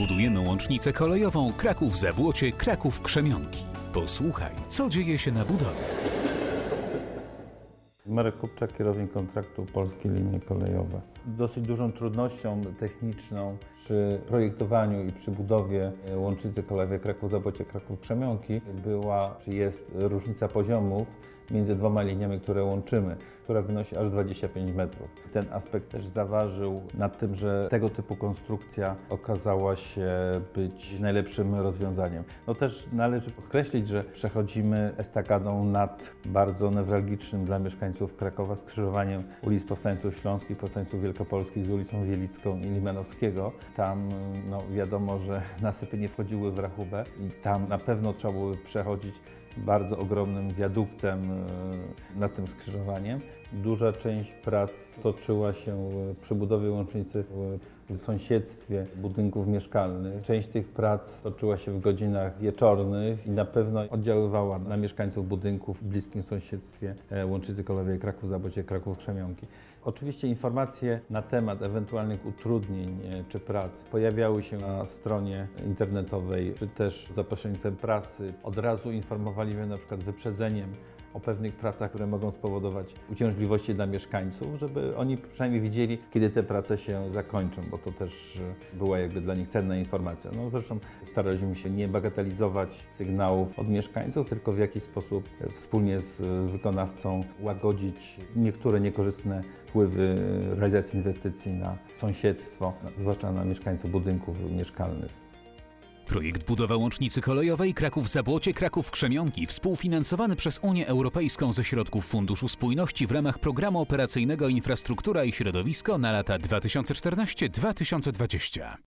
Budujemy łącznicę kolejową Kraków-Zabłocie, Kraków-Krzemionki. Posłuchaj, co dzieje się na budowie. Marek Kupczak, kierownik kontraktu Polskie Linie Kolejowe. Dosyć dużą trudnością techniczną przy projektowaniu i przy budowie łącznicy kolejowej Kraków-Zabłocie, Kraków-Krzemionki była, czy jest różnica poziomów między dwoma liniami, które łączymy, która wynosi aż 25 metrów. Ten aspekt też zaważył nad tym, że tego typu konstrukcja okazała się być najlepszym rozwiązaniem. No też należy podkreślić, że przechodzimy estakadą nad bardzo newralgicznym dla mieszkańców Krakowa skrzyżowaniem ulic Powstańców Śląskich, Powstańców Wielkopolskich z ulicą Wielicką i Limanowskiego. Tam wiadomo, że nasypy nie wchodziły w rachubę i tam na pewno trzeba było przechodzić bardzo ogromnym wiaduktem nad tym skrzyżowaniem. Duża część prac toczyła się przy budowie łącznicy w sąsiedztwie budynków mieszkalnych. Część tych prac toczyła się w godzinach wieczornych i na pewno oddziaływała na mieszkańców budynków w bliskim sąsiedztwie łącznicy kolejowej Kraków-Zabłocie, Kraków-Krzemionki. Oczywiście informacje na temat ewentualnych utrudnień czy prac pojawiały się na stronie internetowej, czy też za pośrednictwem prasy. Od razu informowaliśmy na przykład wyprzedzeniem o pewnych pracach, które mogą spowodować uciążliwości dla mieszkańców, żeby oni przynajmniej widzieli, kiedy te prace się zakończą, bo to też była jakby dla nich cenna informacja. Zresztą staraliśmy się nie bagatelizować sygnałów od mieszkańców, tylko w jakiś sposób wspólnie z wykonawcą łagodzić niektóre niekorzystne wpływy realizacji inwestycji na sąsiedztwo, zwłaszcza na mieszkańców budynków mieszkalnych. Projekt budowa łącznicy kolejowej Kraków-Zabłocie, Kraków-Krzemionki współfinansowany przez Unię Europejską ze środków Funduszu Spójności w ramach Programu Operacyjnego Infrastruktura i Środowisko na lata 2014-2020.